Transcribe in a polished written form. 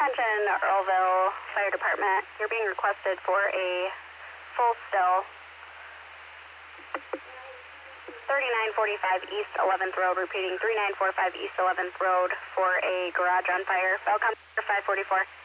Attention, Earlville Fire Department. You're being requested for a full still. 3945 East 11th Road, repeating 3945 East 11th Road for a garage on fire. Falcon 544.